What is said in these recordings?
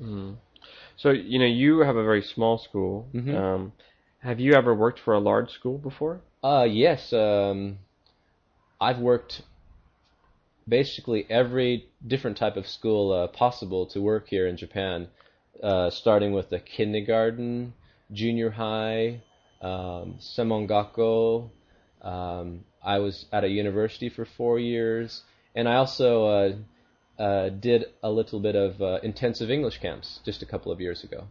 Mm. So, you have a very small school. Hmm. Have you ever worked for a large school before? Yes, I've worked basically every different type of school possible to work here in Japan, starting with the kindergarten, junior high, semongako. I was at a university for 4 years, and I also did a little bit of intensive English camps just a couple of years ago.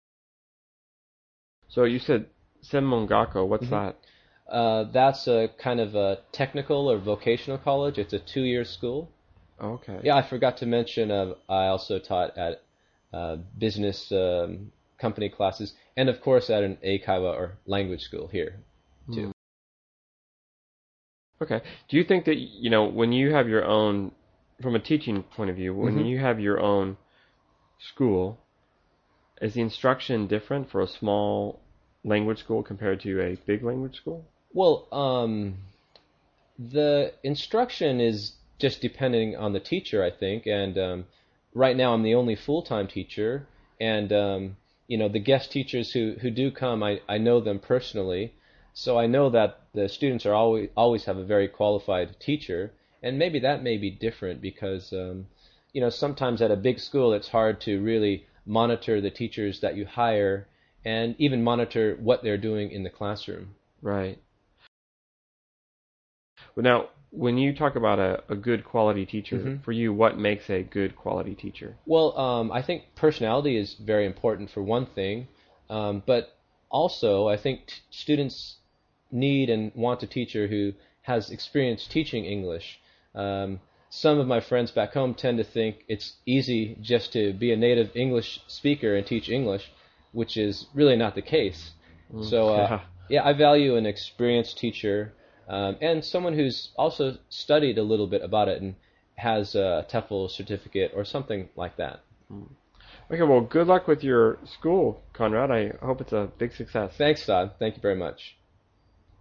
So you said Senmongako. What's Hmm. that? That's a kind of a technical or vocational college. It's a 2 year school. Okay. Yeah, I forgot to mention I also taught at business company classes, and of course at an Eikaiwa or language school here too. Hmm. Okay. Do you think that, when you have your own, from a teaching point of view, when Hmm. you have your own school, is the instruction different for a small language school compared to a big language school? Well, the instruction is just depending on the teacher, I think, and right now I'm the only full-time teacher, and the guest teachers who do come, I know them personally, so I know that the students are always have a very qualified teacher, and maybe that may be different because sometimes at a big school it's hard to really monitor the teachers that you hire and even monitor what they're doing in the classroom. Right. Well, now, when you talk about a good quality teacher, Hmm. for you, what makes a good quality teacher? Well, I think personality is very important for one thing, but also I think students need and want a teacher who has experience teaching English. Some of my friends back home tend to think it's easy just to be a native English speaker and teach English, which is really not the case. Mm, So, yeah. yeah, I value an experienced teacher and someone who's also studied a little bit about it and has a TEFL certificate or something like that. Mm. Okay, well, good luck with your school, Conrad. I hope it's a big success. Thanks, Todd. Thank you very much.